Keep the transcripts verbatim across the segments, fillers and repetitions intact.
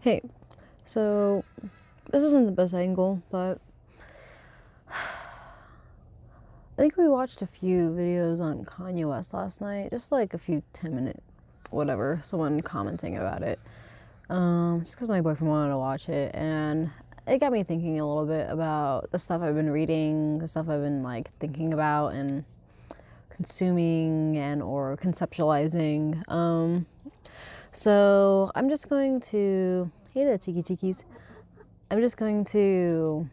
Hey, so this isn't the best angle, but I think we watched a few videos on Kanye West last night, just like a few ten minute whatever, someone commenting about it. Um, just because my boyfriend wanted to watch it, and it got me thinking a little bit about the stuff I've been reading, the stuff I've been like thinking about and consuming and or conceptualizing. Um, so I'm just going to, hey there, cheeky cheekies. I'm just going to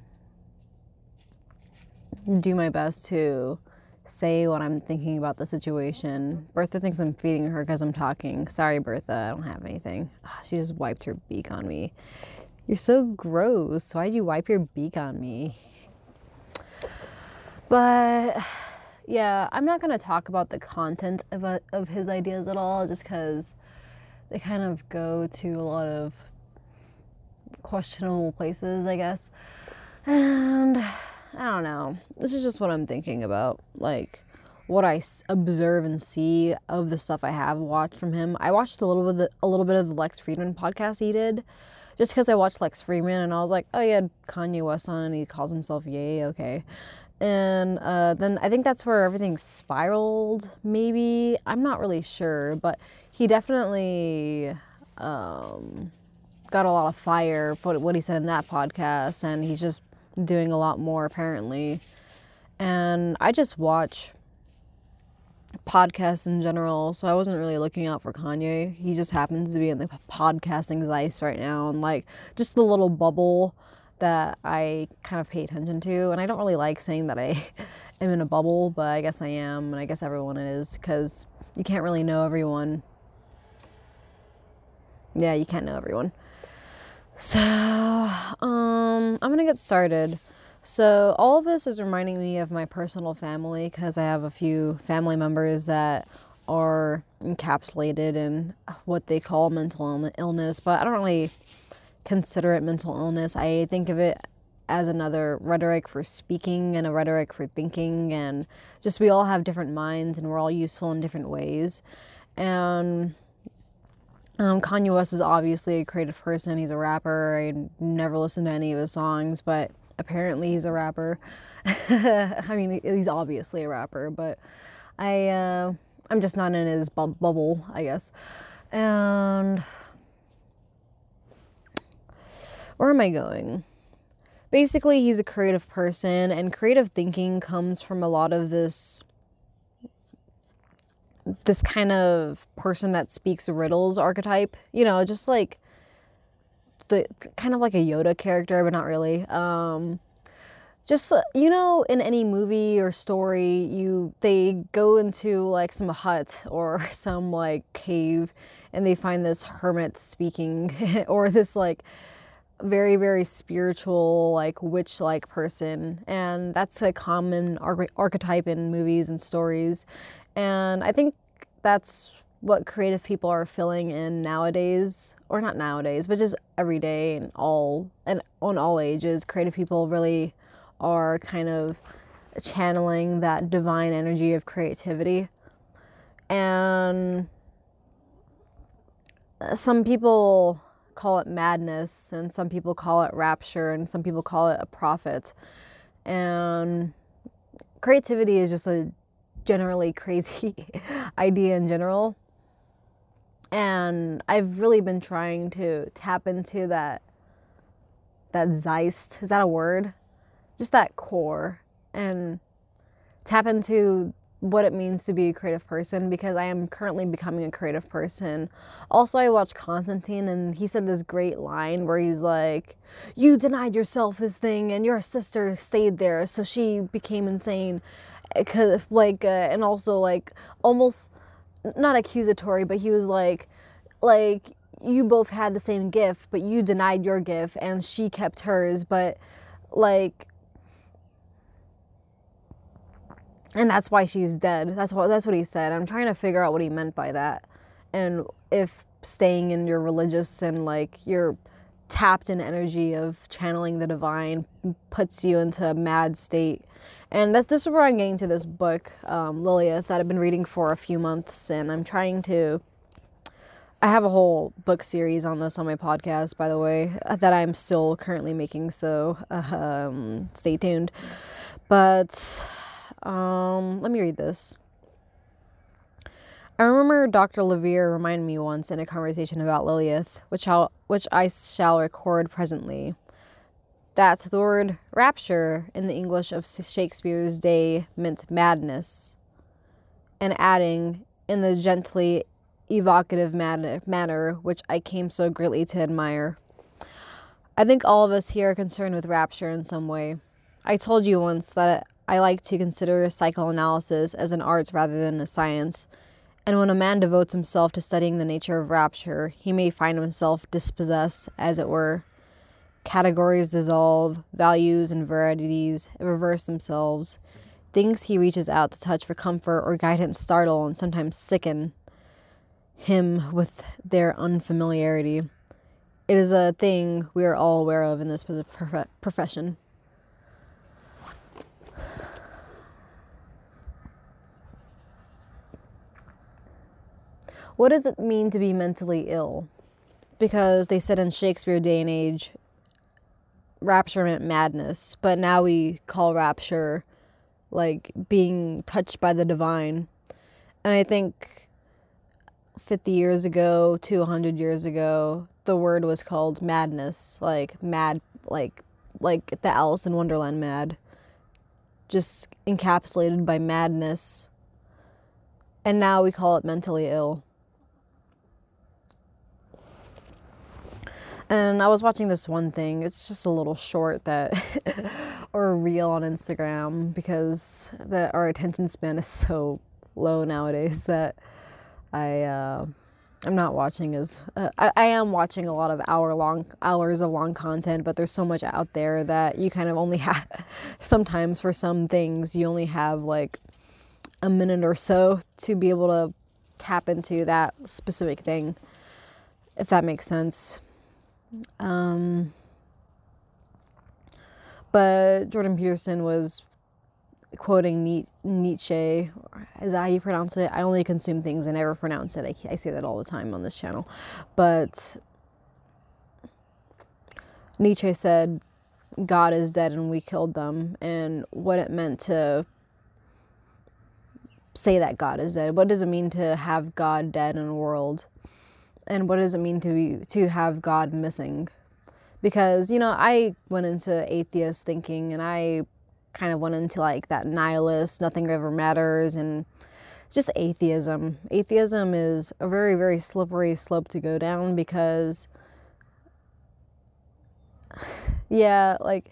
do my best to say what I'm thinking about the situation. Bertha thinks I'm feeding her because I'm talking. Sorry, Bertha, I don't have anything. She just wiped her beak on me. You're so gross. Why'd you wipe your beak on me? But yeah, I'm not going to talk about the content of, a, of his ideas at all, just because they kind of go to a lot of questionable places, I guess. And I don't know. This is just what I'm thinking about, like what I observe and see of the stuff I have watched from him. I watched a little bit of the, a little bit of the Lex Fridman podcast he did, just because I watched Lex Fridman and I was like, oh yeah, Kanye West on, and he calls himself Ye, okay. And uh, then I think that's where everything spiraled, maybe. I'm not really sure, but he definitely um, got a lot of fire for what he said in that podcast, and he's just doing a lot more apparently. And I just watch podcasts in general, so I wasn't really looking out for Kanye. He just happens to be in the podcasting zeitgeist right now, and like just the little bubble that I kind of pay attention to. And I don't really like saying that I am in a bubble, but I guess I am, and I guess everyone is, because you can't really know everyone. Yeah, you can't know everyone. So, um, I'm gonna get started. So, all of this is reminding me of my personal family, because I have a few family members that are encapsulated in what they call mental illness, but I don't really consider it mental illness. I think of it as another rhetoric for speaking and a rhetoric for thinking, and just we all have different minds and we're all useful in different ways. And um, Kanye West is obviously a creative person. He's a rapper. I never listened to any of his songs, but apparently he's a rapper. I mean, he's obviously a rapper, but I, uh, I'm just not in his bu- bubble, I guess. And where am I going? Basically, he's a creative person, and creative thinking comes from a lot of this this kind of person that speaks riddles archetype, you know, just like the kind of like a Yoda character, but not really. Um, just, you know, in any movie or story, you they go into like some hut or some like cave, and they find this hermit speaking or this like very, very spiritual, like witch-like person, and that's a common arch- archetype in movies and stories. And I think that's what creative people are filling in nowadays, or not nowadays, but just every day and all and on all ages. Creative people really are kind of channeling that divine energy of creativity. And some people call it madness, and some people call it rapture, and some people call it a prophet. And creativity is just a generally crazy idea in general, and I've really been trying to tap into that that zeist, is that a word? Just that core, and tap into what it means to be a creative person, because I am currently becoming a creative person. Also, I watched Constantine, and he said this great line where he's like, you denied yourself this thing and your sister stayed there, so she became insane. Cause, like, uh, and also like almost not accusatory, but he was like, like you both had the same gift, but you denied your gift and she kept hers, but like, and that's why she's dead. That's what that's what he said. I'm trying to figure out what he meant by that, and if staying in your religious and like your tapped in energy of channeling the divine puts you into a mad state. And that this is where I'm getting to this book, um, Lilith, that I've been reading for a few months, and I'm trying to I have a whole book series on this on my podcast, by the way, that I'm still currently making, so um, stay tuned. But um, let me read this. I remember Doctor Levere reminded me once in a conversation about Lilith, which, I'll, which I shall record presently, that the word rapture in the English of Shakespeare's day meant madness, and adding, in the gently evocative manner, manner which I came so greatly to admire, I think all of us here are concerned with rapture in some way. I told you once that I like to consider psychoanalysis as an art rather than a science, and when a man devotes himself to studying the nature of rapture, he may find himself dispossessed, as it were. Categories dissolve, values and varieties reverse themselves. Things he reaches out to touch for comfort or guidance startle and sometimes sicken him with their unfamiliarity. It is a thing we are all aware of in this prof- profession. What does it mean to be mentally ill? Because they said in Shakespeare day and age, rapture meant madness, but now we call rapture like being touched by the divine. And I think fifty years ago to one hundred years ago, the word was called madness, like mad, like like the Alice in Wonderland mad, just encapsulated by madness. And now we call it mentally ill. And I was watching this one thing, it's just a little short that, or a reel on Instagram, because the, our attention span is so low nowadays that I, uh, I'm not watching as, uh, I, I am watching a lot of hour long, hours of long content, but there's so much out there that you kind of only have, sometimes for some things, you only have like a minute or so to be able to tap into that specific thing, if that makes sense. Um, but Jordan Peterson was quoting Nietzsche. Is that how you pronounce it? I only consume things, I never pronounce it. I, I say that all the time on this channel. But Nietzsche said, God is dead and we killed them. And what it meant to say that God is dead. What does it mean to have God dead in a world? And what does it mean to be, to have God missing? Because, you know, I went into atheist thinking, and I kind of went into like that nihilist, nothing ever matters, and just atheism. Atheism is a very, very slippery slope to go down because, yeah, like,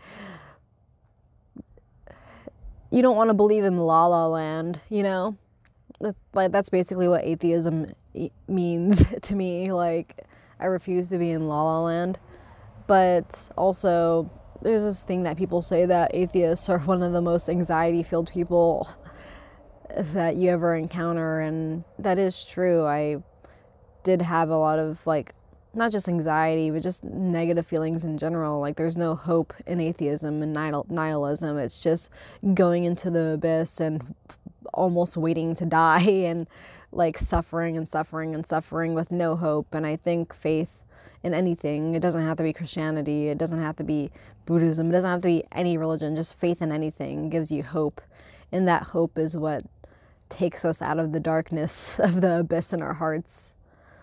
you don't want to believe in La La Land, you know? Like, that's basically what atheism means to me. Like, I refuse to be in La La Land. But also, there's this thing that people say that atheists are one of the most anxiety-filled people that you ever encounter, and that is true. I did have a lot of, like, not just anxiety, but just negative feelings in general. Like, there's no hope in atheism and nihil- nihilism. It's just going into the abyss and almost waiting to die and like suffering and suffering and suffering with no hope. And I think faith in anything, it doesn't have to be Christianity, it doesn't have to be Buddhism, it doesn't have to be any religion, just faith in anything gives you hope. And that hope is what takes us out of the darkness of the abyss in our hearts.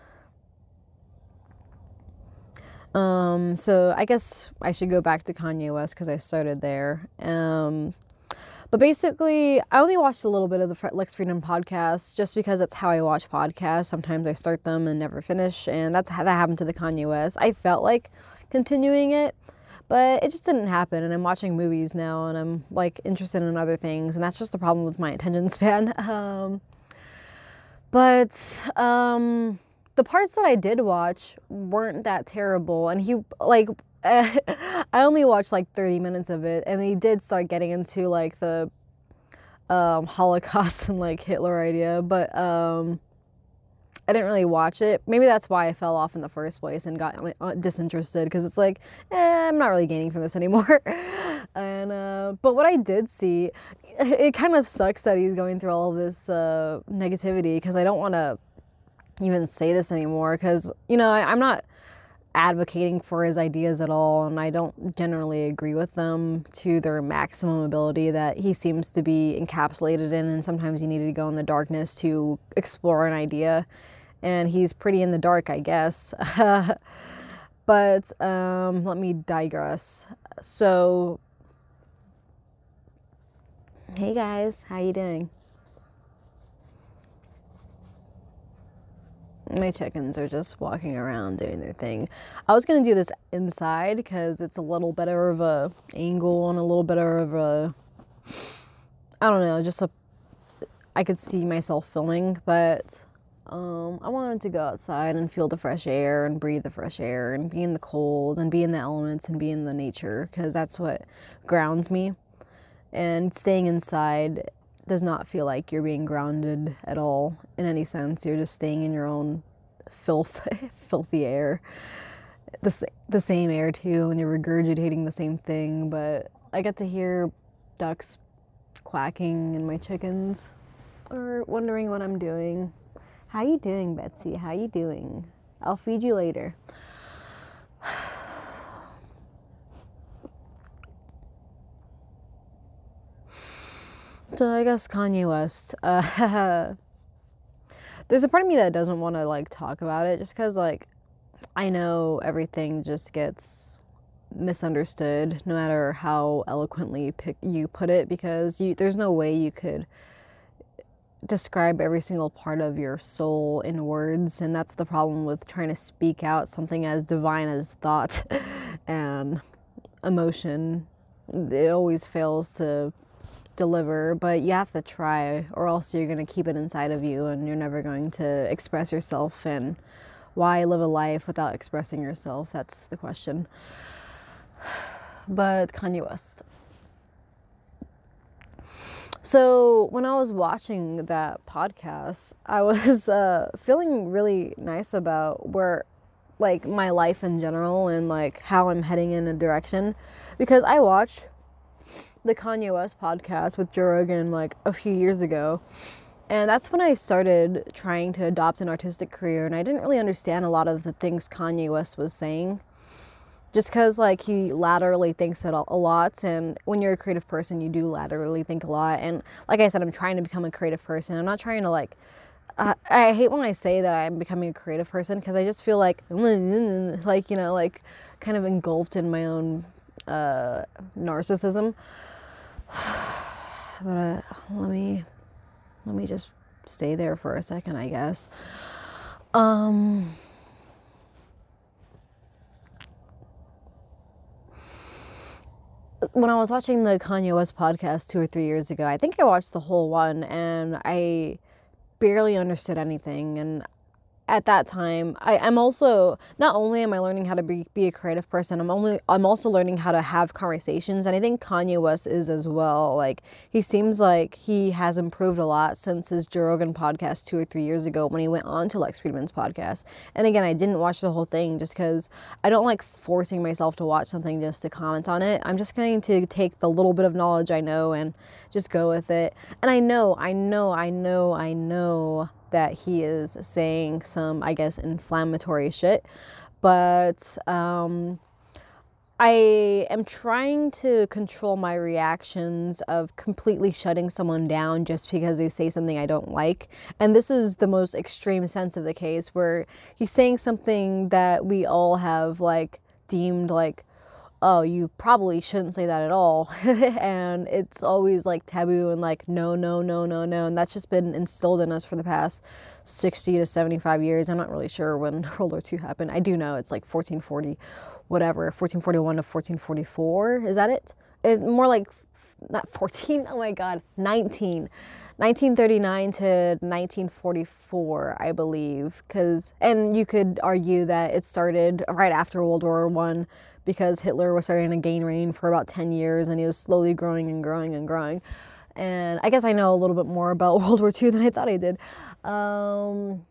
Um, so I guess I should go back to Kanye West because I started there. Um, But basically, I only watched a little bit of the Lex Fridman podcast just because that's how I watch podcasts. Sometimes I start them and never finish, and that's how that happened to the Kanye West. I felt like continuing it, but it just didn't happen, and I'm watching movies now, and I'm, like, interested in other things, and that's just the problem with my attention span. Um, but um, the parts that I did watch weren't that terrible, and he, like... Uh, I only watched like thirty minutes of it, and he did start getting into like the um, Holocaust and like Hitler idea, but um, I didn't really watch it. Maybe that's why I fell off in the first place and got like, disinterested, because it's like, eh, I'm not really gaining from this anymore. and uh, but what I did see, it kind of sucks that he's going through all of this uh, negativity, because I don't want to even say this anymore because, you know, I, I'm not advocating for his ideas at all, and I don't generally agree with them to their maximum ability that he seems to be encapsulated in, and sometimes you need to go in the darkness to explore an idea, and he's pretty in the dark, I guess. But um, let me digress. So, hey guys, how you doing? My chickens are just walking around doing their thing. I was gonna do this inside because it's a little better of a angle and a little better of a, I don't know, just a, I could see myself filming, but um, I wanted to go outside and feel the fresh air and breathe the fresh air and be in the cold and be in the elements and be in the nature because that's what grounds me. And staying inside does not feel like you're being grounded at all in any sense. You're just staying in your own filth, filthy air. The, the same air too, and you're regurgitating the same thing, but I get to hear ducks quacking and my chickens are wondering what I'm doing. How you doing, Betsy? How you doing? I'll feed you later. So I guess Kanye West, uh, there's a part of me that doesn't want to like talk about it just because like I know everything just gets misunderstood no matter how eloquently pick, you put it, because you, there's no way you could describe every single part of your soul in words, and that's the problem with trying to speak out something as divine as thought and emotion. It always fails to deliver, but you have to try, or else you're going to keep it inside of you and you're never going to express yourself. And why live a life without expressing yourself? That's the question. But Kanye West. So when I was watching that podcast, I was uh, feeling really nice about where, like, my life in general and like how I'm heading in a direction, because I watched the Kanye West podcast with Joe Rogan like a few years ago, and that's when I started trying to adopt an artistic career, and I didn't really understand a lot of the things Kanye West was saying, just because like he laterally thinks it a lot, and when you're a creative person you do laterally think a lot. And like I said, I'm trying to become a creative person. I'm not trying to like I, I hate when I say that I'm becoming a creative person, because I just feel like like you know like kind of engulfed in my own uh, narcissism. But uh, let me let me just stay there for a second, I guess. Um, when I was watching the Kanye West podcast two or three years ago, I think I watched the whole one, and I barely understood anything. And at that time, I, I'm also, not only am I learning how to be, be a creative person, I'm only I'm also learning how to have conversations, and I think Kanye West is as well. Like, he seems like he has improved a lot since his Joe Rogan podcast two or three years ago when he went on to Lex Friedman's podcast. And again, I didn't watch the whole thing just because I don't like forcing myself to watch something just to comment on it. I'm just going to take the little bit of knowledge I know and just go with it. And I know, I know, I know, I know that he is saying some, I guess, inflammatory shit, but um, I am trying to control my reactions of completely shutting someone down just because they say something I don't like. And this is the most extreme sense of the case, where he's saying something that we all have like deemed like, oh, you probably shouldn't say that at all. And it's always like taboo and like, no, no, no, no, no. And that's just been instilled in us for the past sixty to seventy-five years. I'm not really sure when World War Two happened. I do know it's like fourteen forty, whatever, fourteen forty-one to fourteen forty-four. Is that it? It more like, not fourteen, oh my God, nineteen. nineteen thirty-nine to nineteen forty-four, I believe. Cause, and you could argue that it started right after World War One, because Hitler was starting to gain reign for about ten years, and he was slowly growing and growing and growing. And I guess I know a little bit more about World War Two than I thought I did. Um,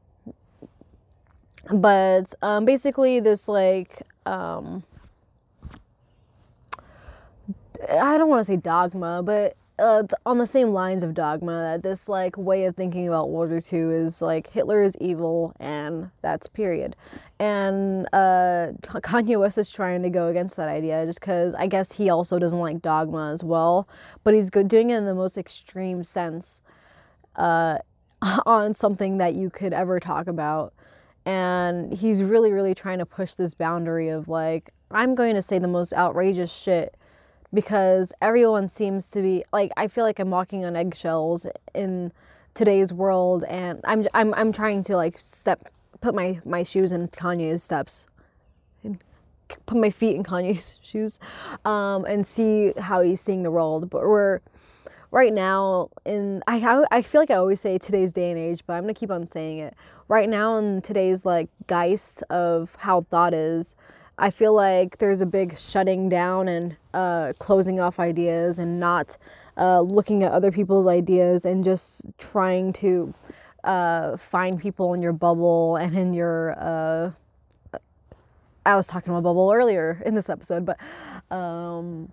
but um, basically this like, um, I don't want to say dogma, but uh, th- on the same lines of Dogma, that this like way of thinking about World War Two is like Hitler is evil and that's period. And uh, Kanye West is trying to go against that idea just because I guess he also doesn't like Dogma as well, but he's go- doing it in the most extreme sense uh, on something that you could ever talk about. And he's really, really trying to push this boundary of like, I'm going to say the most outrageous shit because everyone seems to be like, I feel like I'm walking on eggshells in today's world, and I'm I'm I'm trying to like step put my my shoes in Kanye's steps, put my feet in Kanye's shoes, um, and see how he's seeing the world. But we're right now in I I feel like I always say today's day and age, but I'm gonna keep on saying it. Right now in today's like geist of how thought is, I feel like there's a big shutting down and uh, closing off ideas and not uh, looking at other people's ideas and just trying to uh, find people in your bubble and in your, uh, I was talking about bubble earlier in this episode, but um,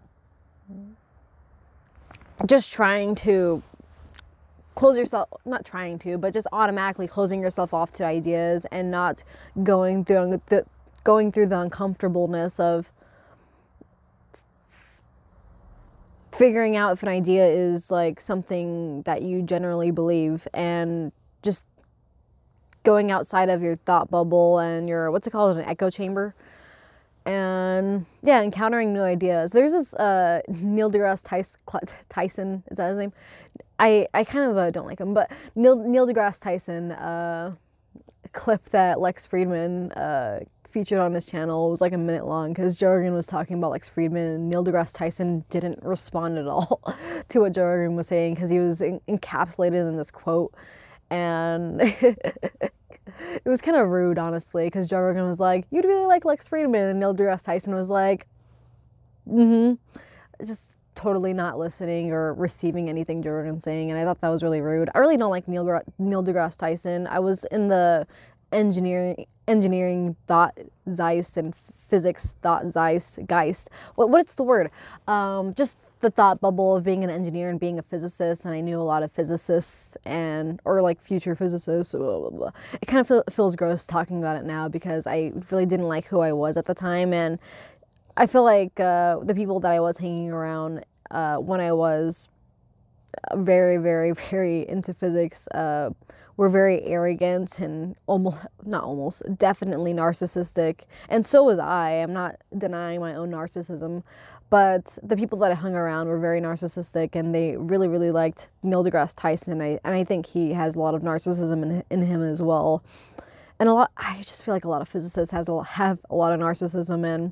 just trying to close yourself, not trying to, but just automatically closing yourself off to ideas and not going through the going through the uncomfortableness of figuring out if an idea is like something that you generally believe, and just going outside of your thought bubble and your, what's it called, an echo chamber, and yeah, encountering new ideas. There's this uh, Neil deGrasse Tyson, is that his name? I, I kind of uh, don't like him, but Neil, Neil deGrasse Tyson uh, clip that Lex Fridman uh, featured on his channel. It was like a minute long because Joe Rogan was talking about Lex Fridman, and Neil deGrasse Tyson didn't respond at all to what Joe Rogan was saying because he was in- encapsulated in this quote, and it was kind of rude, honestly, because Joe Rogan was like, "You'd really like Lex Fridman," and Neil deGrasse Tyson was like, "Mm-hmm," just totally not listening or receiving anything Joe Rogan's saying, and I thought that was really rude. I really don't like Neil Gra- Neil deGrasse Tyson. I was in the engineering engineering thought zeist and physics thought zeist geist. What what's the word? Um, just the thought bubble of being an engineer and being a physicist, and I knew a lot of physicists and or like future physicists. Blah, blah, blah. It kind of feel, feels gross talking about it now because I really didn't like who I was at the time, and I feel like uh, the people that I was hanging around uh, when I was very, very, very into physics uh, were very arrogant and almost, not almost, definitely narcissistic. And so was I. I'm not denying my own narcissism. But the people that I hung around were very narcissistic, and they really, really liked Neil deGrasse Tyson. I, and I think he has a lot of narcissism in, in him as well. And a lot, I just feel like a lot of physicists has a, have a lot of narcissism, and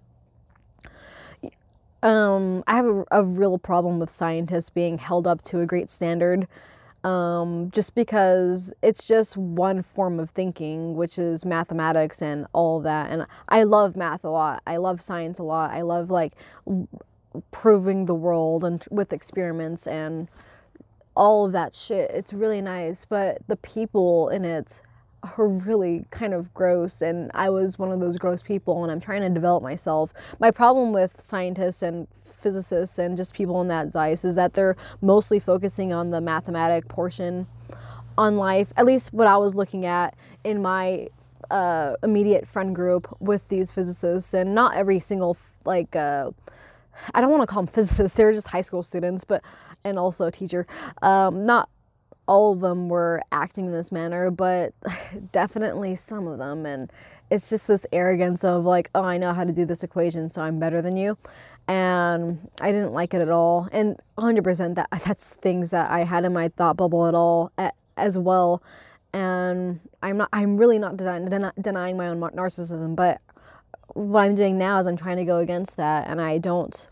Um, I have a, a real problem with scientists being held up to a great standard, um, just because it's just one form of thinking, which is mathematics and all of that. And I love math a lot. I love science a lot. I love like l- proving the world and with experiments and all of that shit. It's really nice, but the people in it are really kind of gross, and I was one of those gross people, and I'm trying to develop myself. My problem with scientists and physicists and just people in that zeist is that they're mostly focusing on the mathematic portion on life, at least what I was looking at in my uh, immediate friend group with these physicists. And not every single, like, uh, I don't want to call them physicists, they were just high school students, but, and also a teacher. Um, not all of them were acting in this manner, but definitely some of them. And it's just this arrogance of like, oh, I know how to do this equation, so I'm better than you. And I didn't like it at all. And one hundred percent that that's things that I had in my thought bubble at all at, as well. And I'm not, I'm really not den- den- denying my own narcissism, but what I'm doing now is I'm trying to go against that, and I don't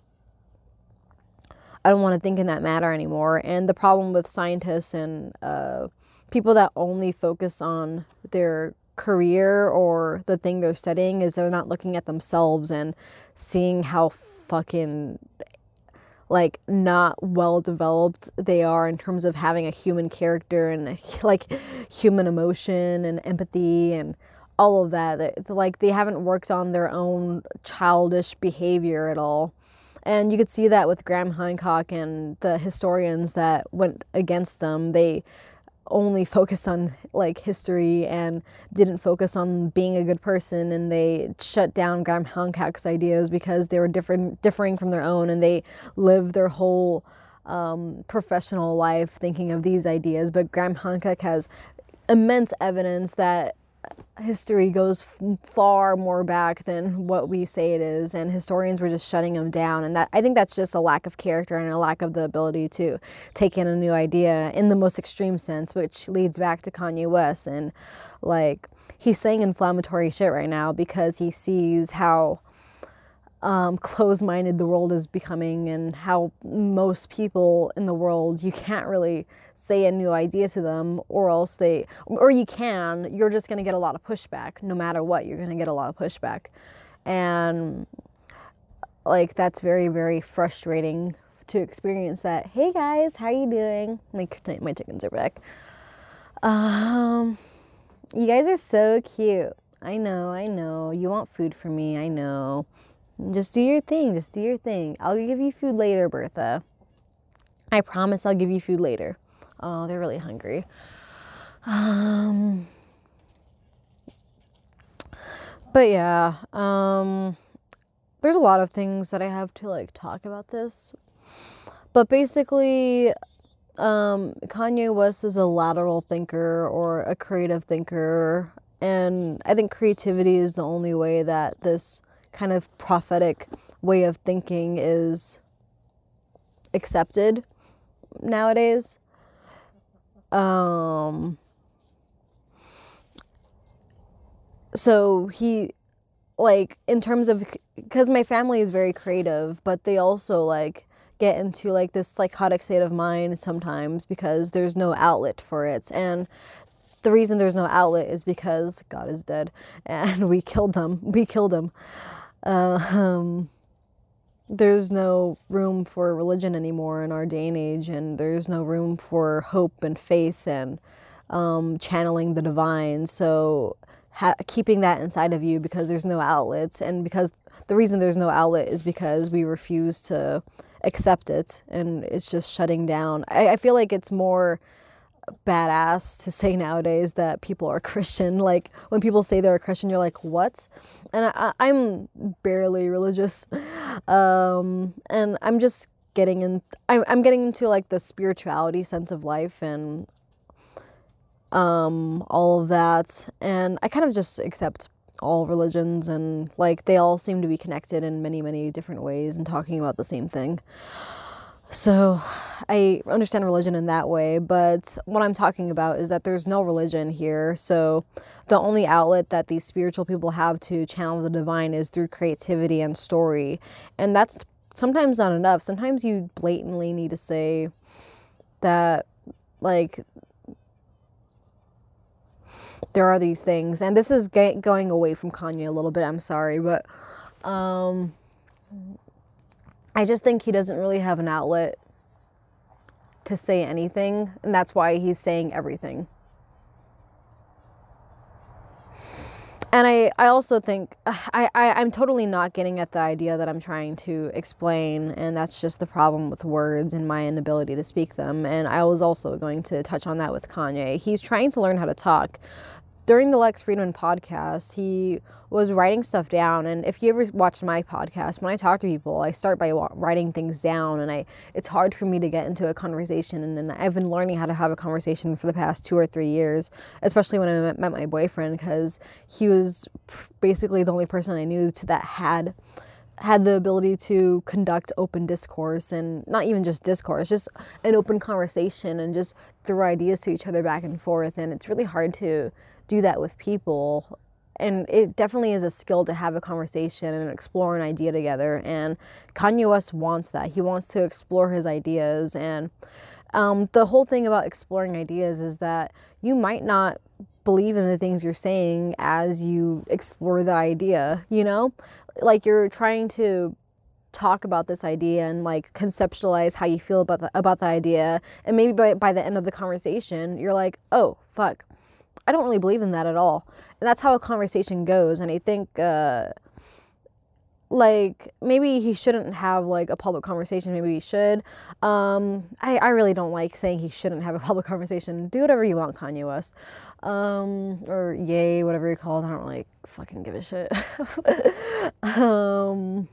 I don't want to think in that matter anymore. And the problem with scientists and uh, people that only focus on their career or the thing they're studying is they're not looking at themselves and seeing how fucking like not well developed they are in terms of having a human character and like human emotion and empathy and all of that. Like they haven't worked on their own childish behavior at all. And you could see that with Graham Hancock and the historians that went against them. They only focused on like history and didn't focus on being a good person, and they shut down Graham Hancock's ideas because they were different differing from their own, and they lived their whole um, professional life thinking of these ideas. But Graham Hancock has immense evidence that history goes f- far more back than what we say it is, and historians were just shutting him down. And that, I think that's just a lack of character and a lack of the ability to take in a new idea in the most extreme sense, which leads back to Kanye West. And like, he's saying inflammatory shit right now because he sees how um, closed-minded the world is becoming, and how most people in the world, you can't really say a new idea to them, or else they, or you can, you're just going to get a lot of pushback. No matter what, you're going to get a lot of pushback. And like, that's very, very frustrating to experience that. Hey guys, how you doing? My, my chickens are back. Um, you guys are so cute. I know, I know. You want food from me, I know. Just do your thing, just do your thing. I'll give you food later, Bertha. I promise I'll give you food later. Oh, they're really hungry. Um, but yeah, um, there's a lot of things that I have to like talk about this. But basically, um, Kanye West is a lateral thinker or a creative thinker. And I think creativity is the only way that this kind of prophetic way of thinking is accepted nowadays. Um, so he, like, in terms of, because my family is very creative, but they also, like, get into, like, this psychotic state of mind sometimes because there's no outlet for it. And the reason there's no outlet is because God is dead and we killed them. We killed him. Uh, um, there's no room for religion anymore in our day and age, and there's no room for hope and faith and um, channeling the divine. So ha- keeping that inside of you because there's no outlets, and because the reason there's no outlet is because we refuse to accept it, and it's just shutting down. I, I feel like it's more badass to say nowadays that people are Christian. Like, when people say they're a Christian, you're like, what? And I, I'm barely religious, um, and I'm just getting in. I'm, I'm getting into like the spirituality sense of life and um, all of that, and I kind of just accept all religions, and like they all seem to be connected in many, many different ways and talking about the same thing. So I understand religion in that way, but what I'm talking about is that there's no religion here. So the only outlet that these spiritual people have to channel the divine is through creativity and story. And that's sometimes not enough. Sometimes you blatantly need to say that, like, there are these things. And this is g- going away from Kanye a little bit. I'm sorry, but um, I just think he doesn't really have an outlet to say anything, and that's why he's saying everything. And I, I also think, I, I, I'm totally not getting at the idea that I'm trying to explain, and that's just the problem with words and my inability to speak them. And I was also going to touch on that with Kanye. He's trying to learn how to talk. During the Lex Fridman podcast, he was writing stuff down. And if you ever watched my podcast, when I talk to people, I start by writing things down. And I it's hard for me to get into a conversation. And, and I've been learning how to have a conversation for the past two or three years, especially when I met, met my boyfriend, because he was basically the only person I knew to that had had the ability to conduct open discourse, and not even just discourse, just an open conversation, and just throw ideas to each other back and forth. And it's really hard to do that with people. And it definitely is a skill to have a conversation and explore an idea together. And Kanye West wants that. He wants to explore his ideas. And um, the whole thing about exploring ideas is that you might not believe in the things you're saying as you explore the idea, you know? Like, you're trying to talk about this idea and like conceptualize how you feel about the, about the idea. And maybe by, by the end of the conversation, you're like, oh, fuck, I don't really believe in that at all. And that's how a conversation goes. And I think uh, like, maybe he shouldn't have, like, a public conversation. Maybe he should. Um, I, I really don't like saying he shouldn't have a public conversation. Do whatever you want, Kanye West. Um, or Ye, whatever you call it. I don't, like, fucking give a shit. um,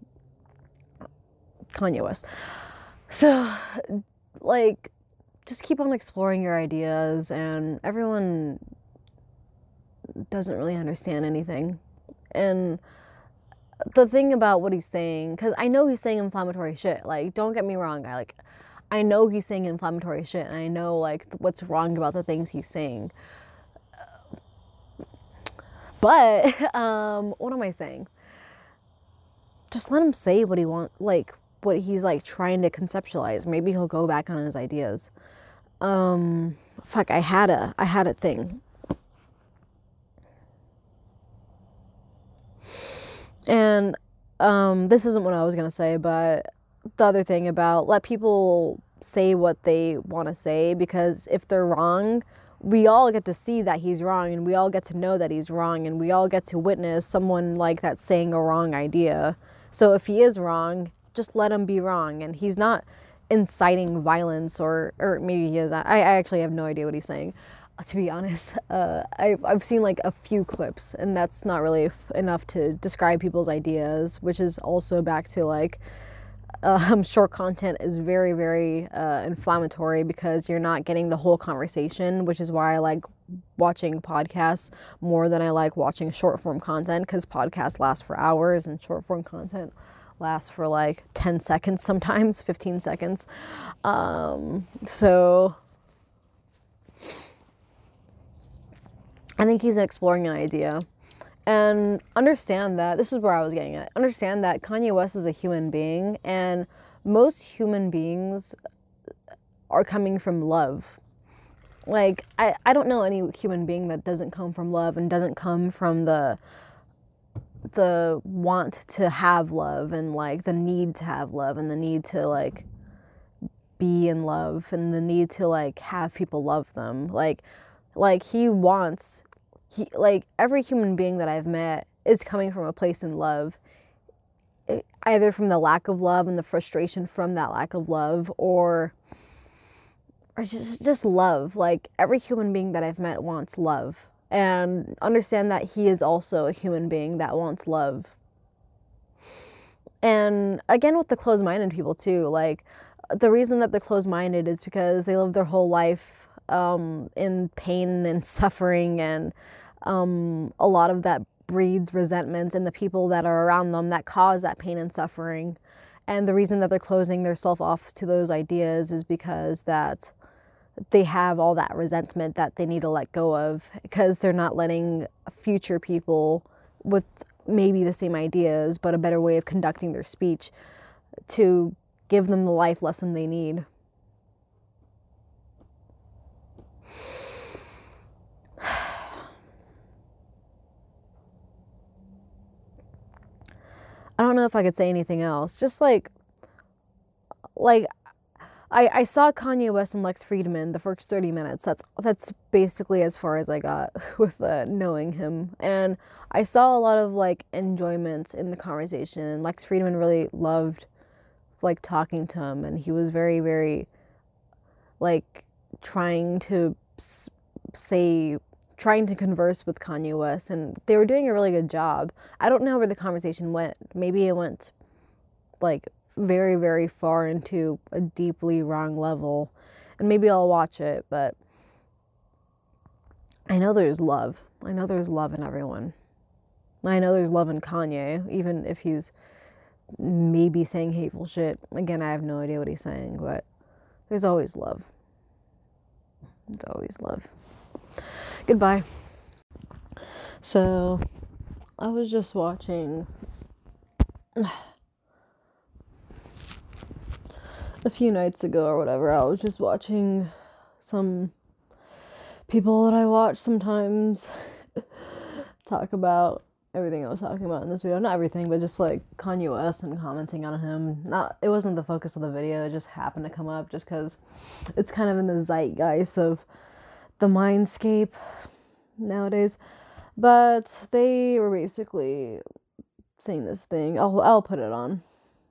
Kanye West. So, like, just keep on exploring your ideas, and everyone doesn't really understand anything. And the thing about what he's saying, because I know he's saying inflammatory shit. Like, don't get me wrong, I like, I know he's saying inflammatory shit, and I know, like, what's wrong about the things he's saying. But, um, what am I saying? Just let him say what he wants, like, what he's, like, trying to conceptualize. Maybe he'll go back on his ideas. Um, fuck, I had a, I had a thing. And, um, this isn't what I was gonna say, but the other thing about let people say what they want to say, because if they're wrong, we all get to see that he's wrong, and we all get to know that he's wrong, and we all get to witness someone like that saying a wrong idea. So if he is wrong, just let him be wrong, and he's not inciting violence, or, or maybe he is. I, I actually have no idea what he's saying. To be honest, uh, I've, I've seen like a few clips, and that's not really f- enough to describe people's ideas, which is also back to like, um, short content is very, very uh, inflammatory, because you're not getting the whole conversation, which is why I like watching podcasts more than I like watching short form content, because podcasts last for hours and short form content lasts for like ten seconds, sometimes fifteen seconds. Um, so... I think he's exploring an idea, and understand that, this is where I was getting at, understand that Kanye West is a human being, and most human beings are coming from love. Like, I, I don't know any human being that doesn't come from love, and doesn't come from the, the want to have love, and like the need to have love, and the need to like be in love, and the need to like have people love them. Like, like he wants, he, like every human being that I've met is coming from a place in love, it, either from the lack of love and the frustration from that lack of love, or, or just, just love. Like every human being that I've met wants love, and understand that he is also a human being that wants love. And again, with the closed-minded people too, like the reason that they're closed-minded is because they live their whole life Um, in pain and suffering, and um, a lot of that breeds resentment in the people that are around them that cause that pain and suffering. And the reason that they're closing themselves off to those ideas is because that they have all that resentment that they need to let go of, because they're not letting future people with maybe the same ideas but a better way of conducting their speech to give them the life lesson they need. I don't know if I could say anything else. Just like, like, I, I saw Kanye West and Lex Fridman the first thirty minutes. That's that's basically as far as I got with uh, knowing him. And I saw a lot of like enjoyment in the conversation. And Lex Fridman really loved like talking to him, and he was very, very like trying to say. trying to converse with Kanye West, and they were doing a really good job. I don't know where the conversation went. Maybe it went like very, very far into a deeply wrong level, and maybe I'll watch it, but I know there's love. I know there's love in everyone. I know there's love in Kanye, even if he's maybe saying hateful shit. Again, I have no idea what he's saying, but there's always love. There's always love. Goodbye. So, I was just watching a few nights ago or whatever, I was just watching some people that I watch sometimes talk about everything I was talking about in this video. Not everything, but just like Kanye West and commenting on him. Not, it wasn't the focus of the video, it just happened to come up just because it's kind of in the zeitgeist of the mindscape nowadays. But they were basically saying this thing. I'll I'll put it on.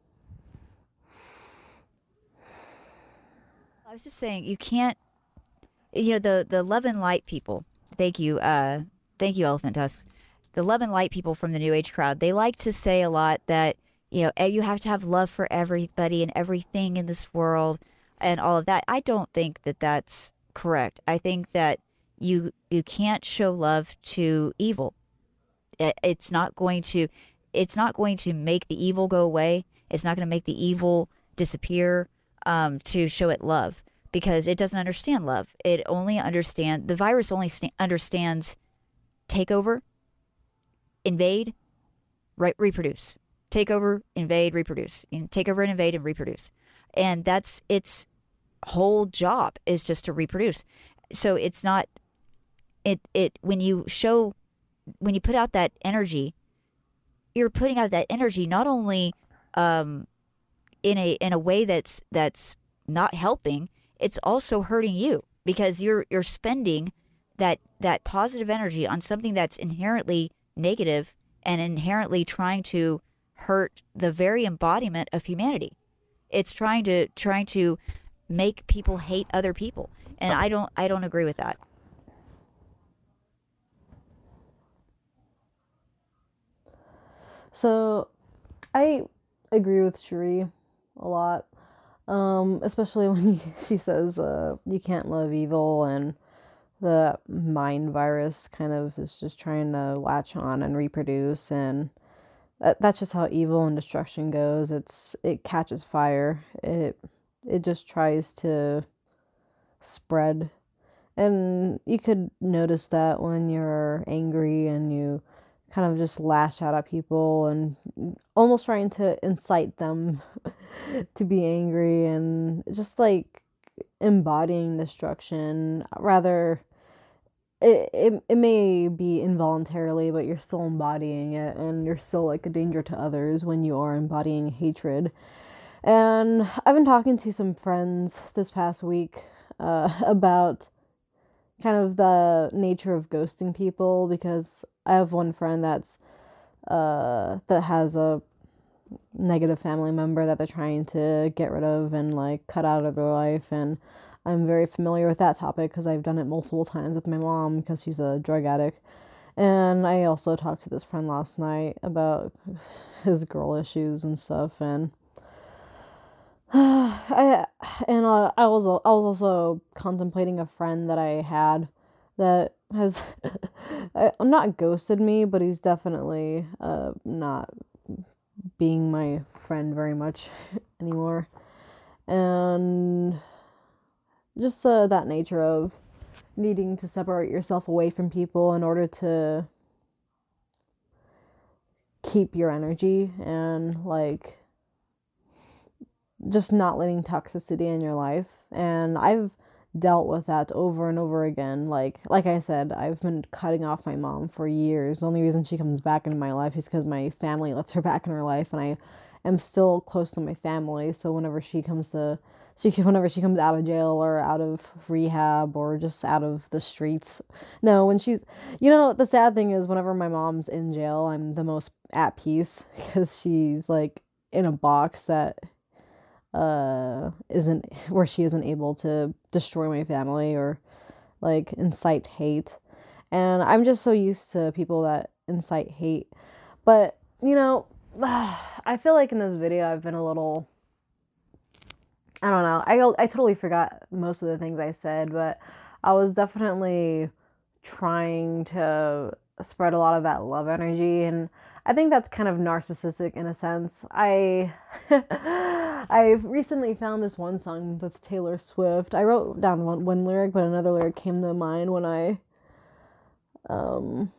I was just saying you can't, you know, the the love and light people. Thank you, uh, thank you, Elephant Tusk. The love and light people from the New Age crowd. They like to say a lot that you know eh, you have to have love for everybody and everything in this world and all of that. I don't think that that's correct. I think that you you can't show love to evil. It, it's not going to it's not going to make the evil go away. It's not going to make the evil disappear um, to show it love because it doesn't understand love. It only understand the virus only sta- understands takeover, invade, right, reproduce. Take over, invade, reproduce. You know, take over and invade and reproduce. And that's its whole job is just to reproduce. So it's not it it when you show when you put out that energy, you're putting out that energy not only um, in a in a way that's that's not helping, it's also hurting you because you're you're spending that that positive energy on something that's inherently negative and inherently trying to hurt the very embodiment of humanity. It's trying to trying to make people hate other people, and I don't I don't agree with that. So I agree with Cherie a lot. Um, especially when she says uh, you can't love evil, and the mind virus kind of is just trying to latch on and reproduce, and that, that's just how evil and destruction goes. It's it catches fire. It it just tries to spread, and you could notice that when you're angry and you kind of just lash out at people and almost trying to incite them to be angry and just like embodying destruction. Rather, it, it, it may be involuntarily, but you're still embodying it, and you're still like a danger to others when you are embodying hatred. And I've been talking to some friends this past week uh, about kind of the nature of ghosting people, because I have one friend that's uh that has a negative family member that they're trying to get rid of and like cut out of their life, and I'm very familiar with that topic because I've done it multiple times with my mom because she's a drug addict. And I also talked to this friend last night about his girl issues and stuff, and I and uh, I was I was also contemplating a friend that I had that has I- not ghosted me, but he's definitely uh not being my friend very much anymore. And just uh, that nature of needing to separate yourself away from people in order to keep your energy, and like just not letting toxicity in your life. And I've dealt with that over and over again. Like like I said, I've been cutting off my mom for years. The only reason she comes back into my life is because my family lets her back in her life, and I am still close to my family. So whenever she comes to she whenever she comes out of jail or out of rehab or just out of the streets. No, when she's you know, the sad thing is whenever my mom's in jail, I'm the most at peace because she's like in a box that uh isn't where she isn't able to destroy my family or like incite hate. And I'm just so used to people that incite hate. But you know, I feel like in this video I've been a little, I don't know, I, I totally forgot most of the things I said, but I was definitely trying to spread a lot of that love energy, and I think that's kind of narcissistic in a sense. I I recently found this one song with Taylor Swift. I wrote down one, one lyric, but another lyric came to mind when I um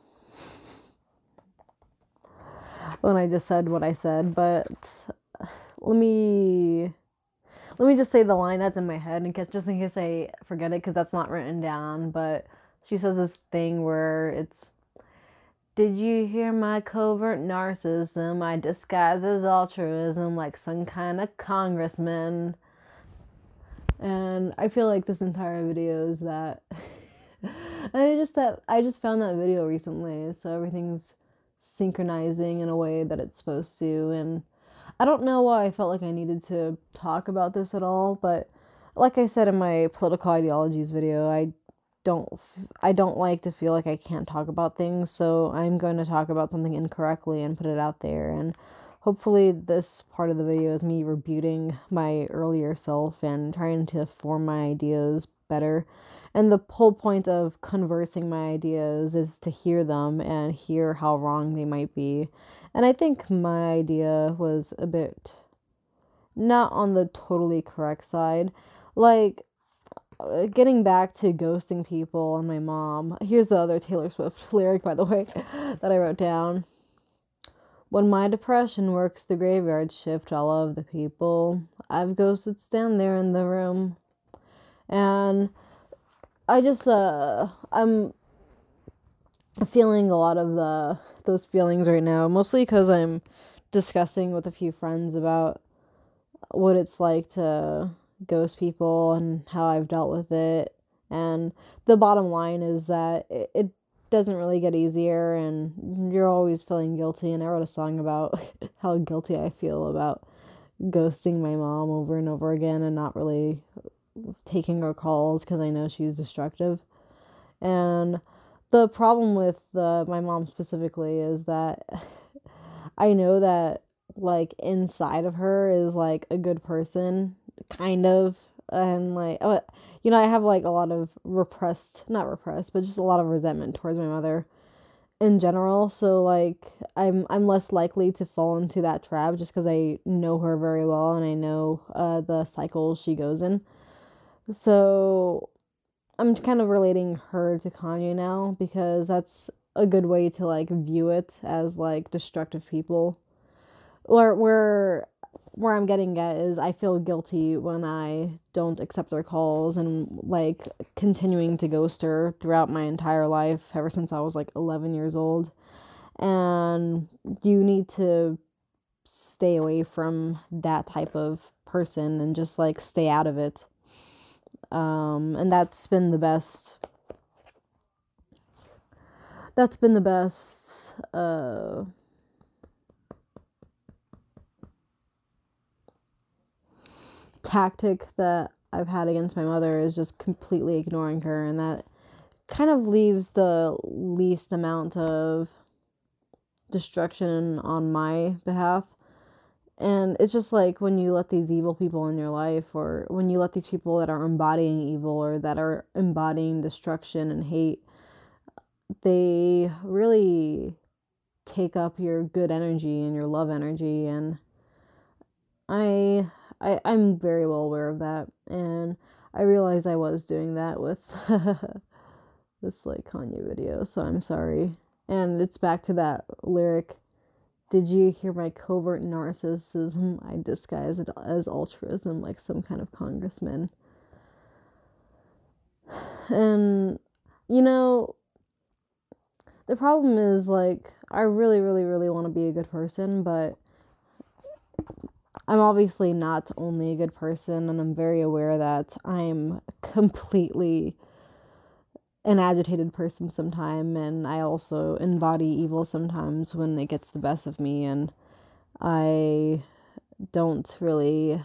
when I just said what I said. But let me let me just say the line that's in my head in case just in case I forget it, because that's not written down. But she says this thing where it's, did you hear my covert narcissism? I disguise as altruism like some kind of congressman. And I feel like this entire video is that. And I just that I just found that video recently, so everything's synchronizing in a way that it's supposed to. And I don't know why I felt like I needed to talk about this at all, but like I said in my political ideologies video, I don't I don't like to feel like I can't talk about things, so I'm going to talk about something incorrectly and put it out there. And hopefully this part of the video is me rebuting my earlier self and trying to form my ideas better. And the whole point of conversing my ideas is to hear them and hear how wrong they might be. And I think my idea was a bit not on the totally correct side. Like, uh, getting back to ghosting people and my mom. Here's the other Taylor Swift lyric, by the way, that I wrote down. When my depression works the graveyard shift, all of the people I've ghosted stand there in the room. And I just, uh, I'm feeling a lot of the those feelings right now, mostly because I'm discussing with a few friends about what it's like to ghost people and how I've dealt with it. And the bottom line is that it, it doesn't really get easier, and you're always feeling guilty. And I wrote a song about how guilty I feel about ghosting my mom over and over again and not really taking her calls because I know she's destructive. And the problem with the, my mom specifically is that I know that, like, inside of her is, like, a good person, kind of, and, like, oh, you know, I have, like, a lot of repressed, not repressed, but just a lot of resentment towards my mother in general, so, like, I'm, I'm less likely to fall into that trap just because I know her very well, and I know, uh, the cycles she goes in. So I'm kind of relating her to Kanye now because that's a good way to, like, view it as, like, destructive people. Or where where I'm getting at is I feel guilty when I don't accept their calls and, like, continuing to ghost her throughout my entire life ever since I was, like, eleven years old. And you need to stay away from that type of person and just, like, stay out of it. Um, and that's been the best, that's been the best, uh, tactic that I've had against my mother, is just completely ignoring her, and that kind of leaves the least amount of destruction on my behalf. And it's just like when you let these evil people in your life, or when you let these people that are embodying evil or that are embodying destruction and hate, they really take up your good energy and your love energy. And I, I I'm very well aware of that, and I realized I was doing that with this, like, Kanye video, so I'm sorry. And it's back to that lyric. Did you hear my covert narcissism? I disguise it as altruism like some kind of congressman. And, you know, the problem is, like, I really, really, really want to be a good person, but I'm obviously not only a good person, and I'm very aware that I'm completely an agitated person sometimes, and I also embody evil sometimes when it gets the best of me, and I don't really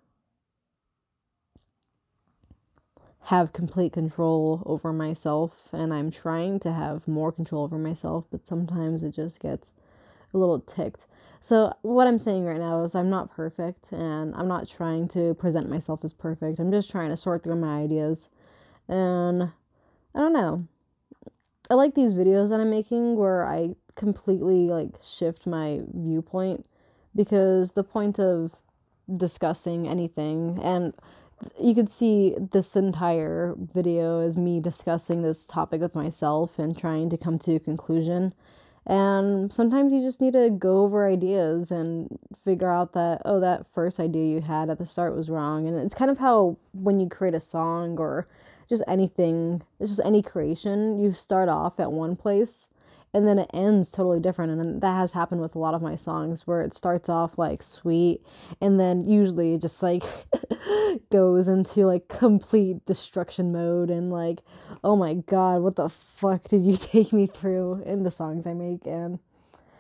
have complete control over myself, and I'm trying to have more control over myself, but sometimes it just gets a little ticked. So what I'm saying right now is I'm not perfect, and I'm not trying to present myself as perfect. I'm just trying to sort through my ideas, and I don't know. I like these videos that I'm making where I completely, like, shift my viewpoint, because the point of discussing anything, and you could see this entire video is me discussing this topic with myself and trying to come to a conclusion. And sometimes you just need to go over ideas and figure out that, oh, that first idea you had at the start was wrong. And it's kind of how when you create a song or just anything, it's just any creation, you start off at one place and then it ends totally different. And that has happened with a lot of my songs, where it starts off, like, sweet, and then usually it just, like, goes into, like, complete destruction mode, and, like, oh my god, what the fuck did you take me through in the songs I make. And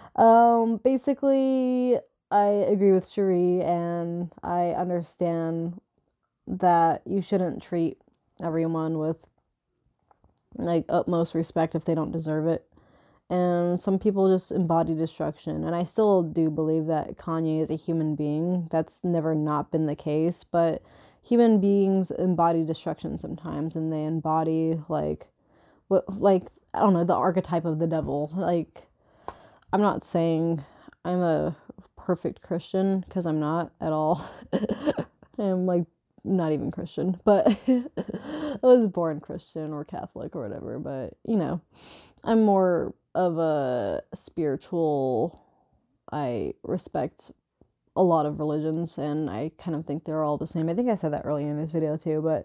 Um, basically, I agree with Cherie, and I understand that you shouldn't treat everyone with like utmost respect if they don't deserve it. And some people just embody destruction. And I still do believe that Kanye is a human being. That's never not been the case, but human beings embody destruction sometimes, and they embody like what like I don't know, the archetype of the devil. Like I'm not saying I'm a perfect Christian because I'm not at all. I'm like not even Christian, but I was born Christian or Catholic or whatever, but you know, I'm more of a spiritual. I respect a lot of religions and I kind of think they're all the same. I think I said that earlier in this video too, but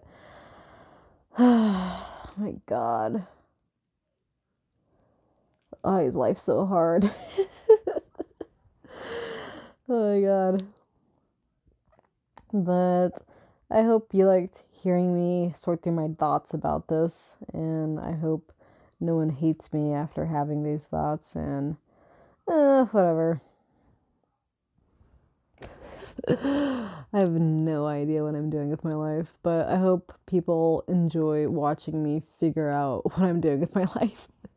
oh my god. Oh, his life's so hard. Oh my god. But I hope you liked hearing me sort through my thoughts about this, and I hope no one hates me after having these thoughts, and uh, whatever. I have no idea what I'm doing with my life, but I hope people enjoy watching me figure out what I'm doing with my life.